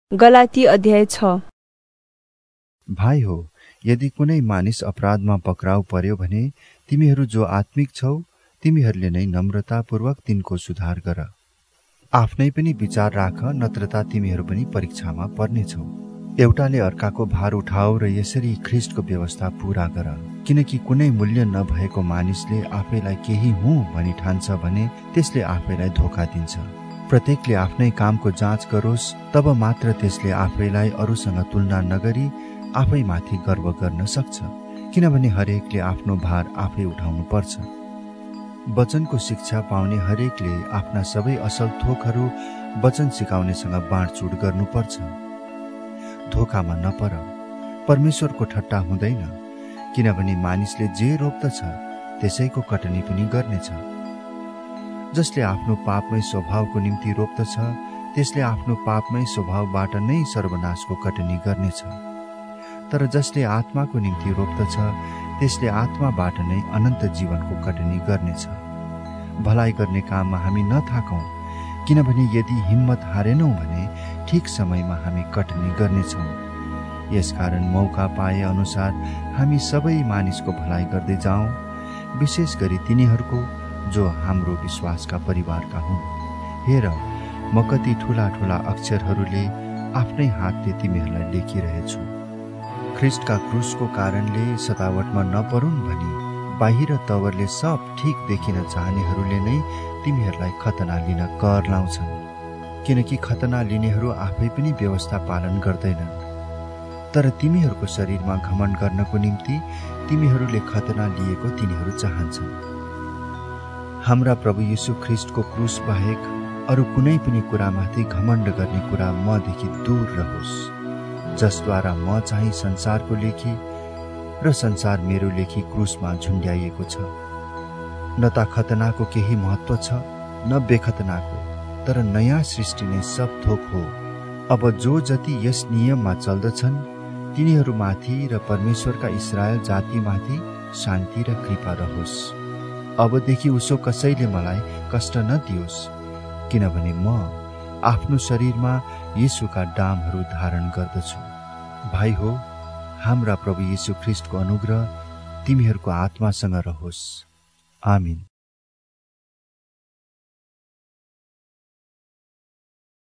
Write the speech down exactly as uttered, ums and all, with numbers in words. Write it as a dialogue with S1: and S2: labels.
S1: गलाती अध्याय छ।
S2: भाइ हो, यदि कुनै मानिस अपराधमा पक्राउ पर्यो भने तिमीहरू जो आत्मिक छौ तिमीहरूले नै नम्रतापूर्वक तिनको सुधार गर। आफ्नै पनि विचार राख, नत्रता तिमीहरू पनि परीक्षामा पर्नेछौ। एउटाले अर्काको भार उठाओ र यसरी ख्रीष्टको व्यवस्था पूरा गर। किनकि कुनै मूल्य नभएको मानिसले आफैलाई केही हुँ भनी ठान्छ भने त्यसले आफैलाई धोका दिन्छ। प्रत्येकले आफ्नै कामको जाँच गरोस्, तब मात्र त्यसले आफैलाई अरूसँग तुलना नगरी आफैमाथि गर्व गर्न सक्छ। किनभने हरेकले आफ्नो भार आफै उठाउनु पर्छ। वचनको शिक्षा पाउने हरेकले आफ्ना सबै असल थोकहरू वचन सिकाउनेसँग बाँडचुँड गर्नुपर्छ। धोकामा नपर, परमेश्वरको ठट्टा हुँदैन। किनभने मानिसले जे रोप्दछ त्यसैको कटनी पनि गर्नेछ। जसले आफ्नो पापमै स्वभावको निम्ति रोप्दछ त्यसले आफ्नो पापमै स्वभावबाट नै सर्वनाशको कटनी गर्नेछ। तर जसले आत्माको निम्ति रोप्दछ त्यसले आत्माबाट नै अनन्त जीवनको कटनी गर्नेछ। भलाइ गर्ने काममा हामी नथाकौं, किनभने यदि हिम्मत हारेनौं भने ठिक समयमा हामी कटनी गर्नेछौं। यसकारण मौका पाए अनुसार हामी सबै मानिसको भलाइ गर्दै जाउँ, विशेष गरी तिनीहरूको जो हाम्रो विश्वासका परिवारका हुन्। हेर, म कति ठूला ठूला अक्षरहरूले आफ्नै हातले तिमीहरूलाई लेखिरहेछु। ख्रीष्टका क्रुसको कारणले सतावटमा नपरुन् भनी बाहिर तवरले सब ठिक देखिन चाहनेहरूले नै तिमीहरूलाई खतना लिन कर लाउँछन्। किनकि खतना लिनेहरू आफै पनि व्यवस्था पालन गर्दैनन्। तर तिमीहरूको शरीरमा घमण्ड गर्नको निम्ति तिमीहरूले खतना लिएको तिनीहरू चाहन्छन्। हाम्रा प्रभु यीशु ख्रीष्टको क्रुस बाहेक अरू कुनै पनि कुरामाथि घमण्ड गर्ने कुरा मदेखि दूर रहोस्, जसद्वारा म चाहिँ संसारको लेखी र संसार मेरो लेखी क्रुसमा झुन्ड्याइएको छ। न त खतनाको केही महत्त्व छ न बेखतनाको, तर नयाँ सृष्टि नै सब थोक हो। अब जो जति यस नियममा चल्दछन् तिनीहरूमाथि र परमेश्वरका इस्रायल जातिमाथि शान्ति र कृपा रहोस्। अबदेखि उसो कसैले मलाई कष्ट नदियोस्, किनभने म आफ्नो शरीरमा यीशुका डामहरू धारण गर्दछु। भाइ हो, हाम्रा प्रभु यीशु ख्रीष्टको अनुग्रह तिमीहरूको आत्मासँग रहोस्। आमीन।